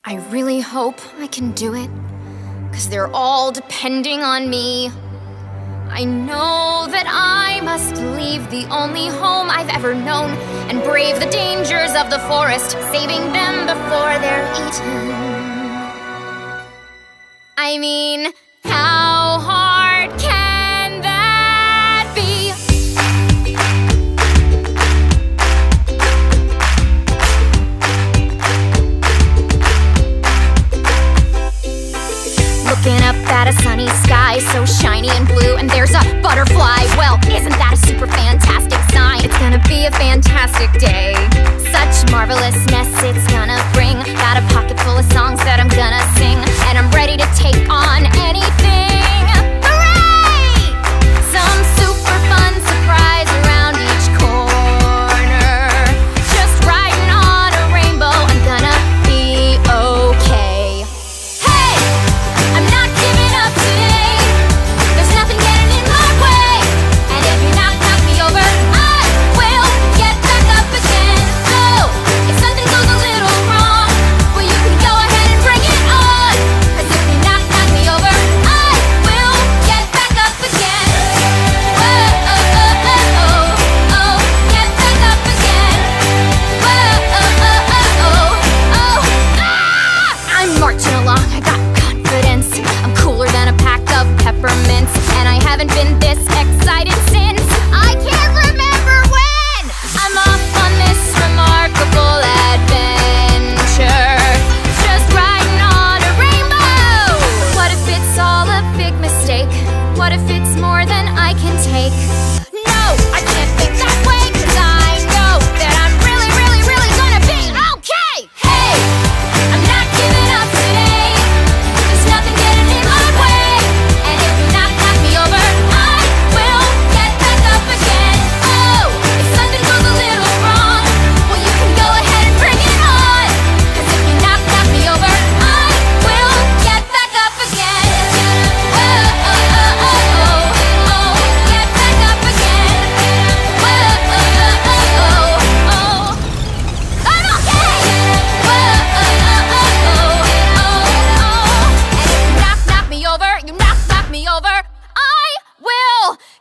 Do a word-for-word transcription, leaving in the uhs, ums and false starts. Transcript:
I really hope I can do it, 'cause they're all depending on me. I know that I must leave the only home I've ever known and brave the dangers of the forest, saving them before they're eaten. I mean, how hard can that be? Looking up at a sunny sky, so shiny and blue, and there's a butterfly. Well, isn't that a super fantastic sign? It's gonna be a fantastic day. Such marvelousness it's gonna bring. Got a pocket full of songs that I'm gonna sing, and I'm ready to take on anything. Hooray! Some super fun surprise around each corner. Just riding on a rainbow, I'm gonna be okay. Hey! I'm not giving up today. There's nothing getting in my way. And if you knock, knock me over, I will get back up again. Oh, if something goes a little wrong, well, you can go ahead and bring it on. 'Cause if you knock, knock me over, I will get back up again. Whoa, oh, oh, oh, oh, oh, get back up again. Whoa, oh, oh, oh, oh, oh, ah! I'm marching along, I got confidence. I'm cooler than a pack of peppermints, and I haven't been this excited since I can't remember when. I'm off on this remarkable adventure, just riding on a rainbow. What if it's all a big mistake? What if it's more than I can take? No, I can't think that way, 'cause I know that I'm really, really, really gonna be okay. Hey, I'm not giving up today. There's nothing getting in my way. And if you knock, knock me over, I will get back up again. Oh, if something goes a little wrong, well, you can go ahead and bring it on. 'Cause if you knock, knock me over, I will get back up again. Whoa, oh, oh, oh, oh, oh, get back up again. Whoa, oh, oh, oh, oh, oh, I'm okay. Whoa, oh, oh, oh, oh, oh, oh. And if you knock, knock me over, you knock, knock me over, I will